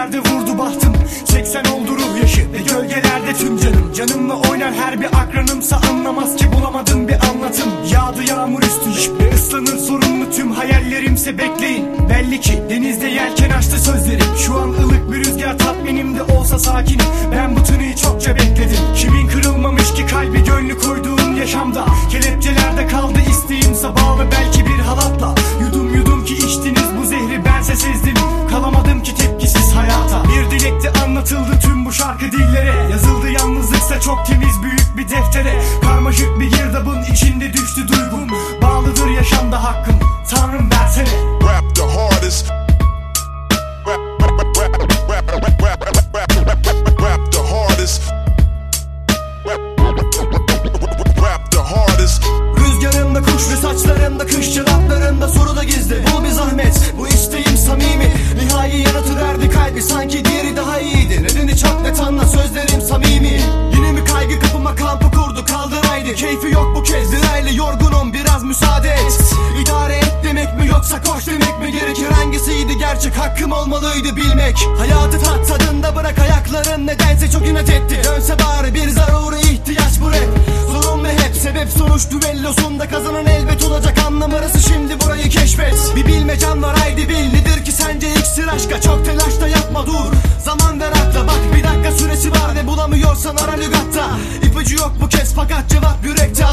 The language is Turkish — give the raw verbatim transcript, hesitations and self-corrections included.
yerde vurdu bahtım. seksen oldu ruh yaşı ve gölgelerde tüm canım. Canımla oynar her bir akranımsa anlamaz ki bulamadım bir anlatım. Yağdı yağmur üstü ve ıslanır sorunlu tüm hayallerimse bekleyin. Belli ki denizde yelken açtı sözlerim. Şu an ılık bir rüzgar tatminimde olsa sakinim. Ben bu tınıyı çokça bekledim. Kimin kırılmamış ki kalbi gönlü koyduğum yaşamda. Kelepçelerde kaldı isteğimse bağlı belki bir halatla. Yudum yudum ki içtiniz bu zehri bense sezdim. Kalamadım ki tepkisiz hayata. Bir dilekte anlatıldı tüm bu şarkı dillere. Yazıldı yalnızlıksa çok temiz büyük bir deftere. Karmaşık bir girdabın içinde düştü duygum. Bağlıdır yaşamda hakkım, Tanrım versene. Rap the hardest. Rap, rap, rap, rap, rap, rap, rap, rap, rap, rap the hardest. Rap, rap the hardest. Rüzgarımda kuş ve saçlarımda kış, cevaplarımda soru da gizli. Bul bir zahmet, bu isteğim samimi. Nihai yanıtı verdi kalbi, sanki diğeri daha iyiydi. Nedeni çok net anla, sözlerim samimi. Yine mi kaygı kapıma kampı kurdu, kaldır haydi. Keyfi yok bu kez, diraylı yorgunum, biraz müsaade et. İdare et demek mi yoksa koş demek mi gerekir? Hangisiydi gerçek, hakkım olmalıydı bilmek. Hayatı tat tadında bırak, ayakların nedense çok inat etti. Dönse bari bir zaruri ihtiyaç bu rap. Zorun ve hep sebep sonuç düellosunda kazanan elbet olacak, anlam arası şimdi burayı keşfet. Bir bilmecem var haydi bil, nedir ki sence iksir aşka? Çok telaşta yapma dur, zaman ver akla. Bak bir dakika süresi var ve bulamıyorsan ara lügatta. İpucu yok bu kez fakat cevap yürekte.